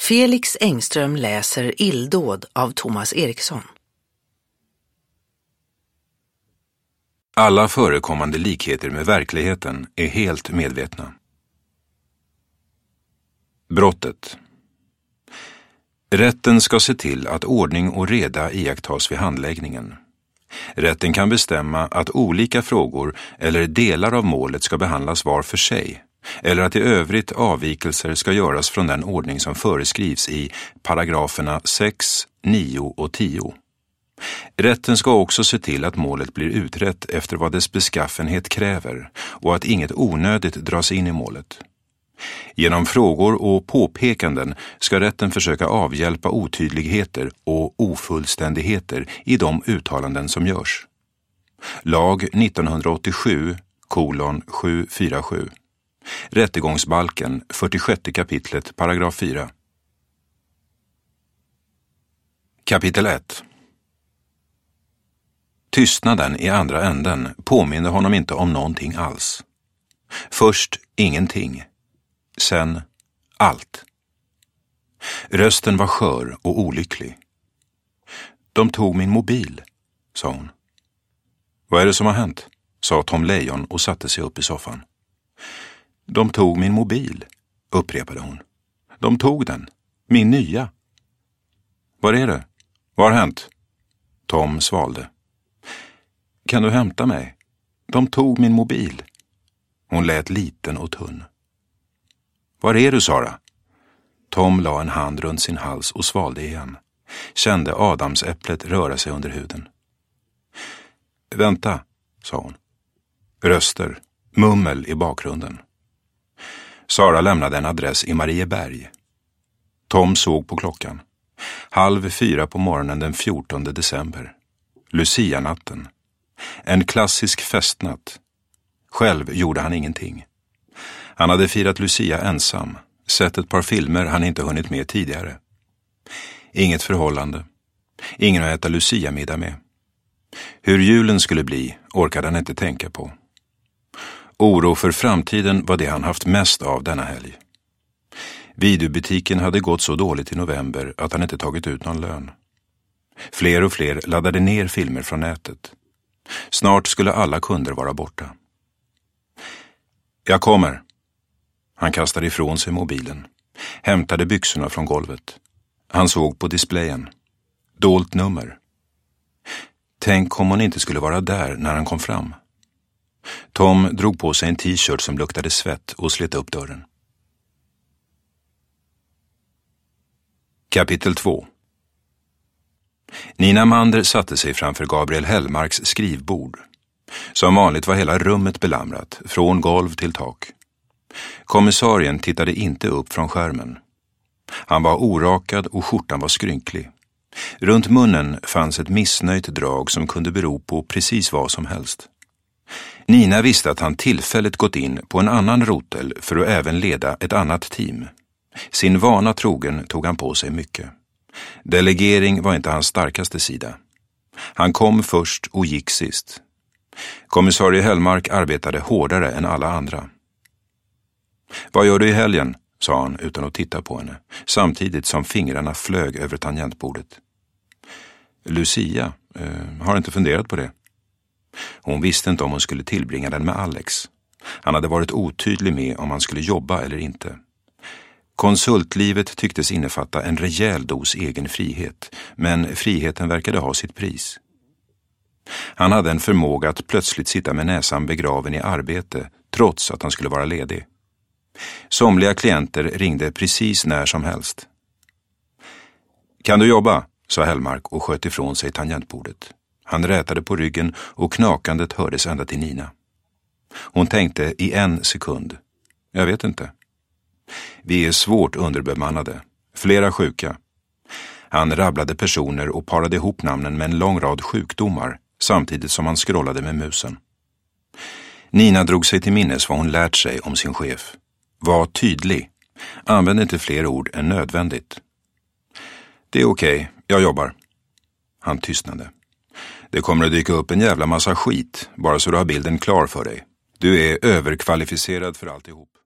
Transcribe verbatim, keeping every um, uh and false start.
Felix Engström läser Illdåd av Thomas Eriksson. Alla förekommande likheter med verkligheten är helt medvetna. Brottet. Rätten ska se till att ordning och reda iakttas vid handläggningen. Rätten kan bestämma att olika frågor eller delar av målet ska behandlas var för sig, eller att i övrigt avvikelser ska göras från den ordning som föreskrivs i paragraferna sex, nio och tio. Rätten ska också se till att målet blir utrett efter vad dess beskaffenhet kräver och att inget onödigt dras in i målet. Genom frågor och påpekanden ska rätten försöka avhjälpa otydligheter och ofullständigheter i de uttalanden som görs. Lag nittonhundraåttiosju kolon sju fyra sju. Rättegångsbalken fyrtiosjätte kapitlet paragraf fyra. Kapitel ett. Tystnaden i andra änden påminner honom inte om någonting alls. Först ingenting. Sen allt. Rösten var skör och olycklig. De tog min mobil, sa hon. Vad är det som har hänt? Sa Tom Lejon och satte sig upp i soffan. De tog min mobil, upprepade hon. De tog den. Min nya. Var är det? Vad har hänt? Tom svalde. Kan du hämta mig? De tog min mobil. Hon lät liten och tunn. Var är du, Sara? Tom la en hand runt sin hals och svalde igen. Kände adamsäpplet röra sig under huden. Vänta, sa hon. Röster, mummel i bakgrunden. Sara lämnade en adress i Marieberg. Tom såg på klockan. Halv fyra på morgonen den fjortonde december. Lucia-natten. En klassisk festnatt. Själv gjorde han ingenting. Han hade firat Lucia ensam, sett ett par filmer han inte hunnit med tidigare. Inget förhållande. Ingen att äta Lucia-middag med. Hur julen skulle bli orkade han inte tänka på. Oro för framtiden var det han haft mest av denna helg. Videobutiken hade gått så dåligt i november att han inte tagit ut någon lön. Fler och fler laddade ner filmer från nätet. Snart skulle alla kunder vara borta. Jag kommer. Han kastade ifrån sig mobilen. Hämtade byxorna från golvet. Han såg på displayen. Dolt nummer. Tänk om hon inte skulle vara där när han kom fram. Tom drog på sig en t-shirt som luktade svett och slet upp dörren. Kapitel två. Nina Mander satte sig framför Gabriel Hellmarks skrivbord. Som vanligt var hela rummet belamrat, från golv till tak. Kommissarien tittade inte upp från skärmen. Han var orakad och skjortan var skrynklig. Runt munnen fanns ett missnöjt drag som kunde bero på precis vad som helst. Nina visste att han tillfälligt gått in på en annan rotel för att även leda ett annat team. Sin vana trogen tog han på sig mycket. Delegering var inte hans starkaste sida. Han kom först och gick sist. Kommissarie Hellmark arbetade hårdare än alla andra. Vad gör du i helgen? Sa han utan att titta på henne, samtidigt som fingrarna flög över tangentbordet. Lucia, eh, har inte funderat på det. Hon visste inte om hon skulle tillbringa den med Alex. Han hade varit otydlig med om han skulle jobba eller inte. Konsultlivet tycktes innefatta en rejäl dos egen frihet, men friheten verkade ha sitt pris. Han hade en förmåga att plötsligt sitta med näsan begraven i arbete, trots att han skulle vara ledig. Somliga klienter ringde precis när som helst. Kan du jobba? Sa Hellmark och sköt ifrån sig tangentbordet. Han rätade på ryggen och knakandet hördes ända till Nina. Hon tänkte i en sekund. Jag vet inte. Vi är svårt underbemannade. Flera sjuka. Han rabblade personer och parade ihop namnen med en lång rad sjukdomar samtidigt som han scrollade med musen. Nina drog sig till minnes vad hon lärt sig om sin chef. Var tydlig. Använd inte fler ord än nödvändigt. Det är okej, jag jobbar. Han tystnade. Det kommer att dyka upp en jävla massa skit, bara så du har bilden klar för dig. Du är överkvalificerad för alltihop.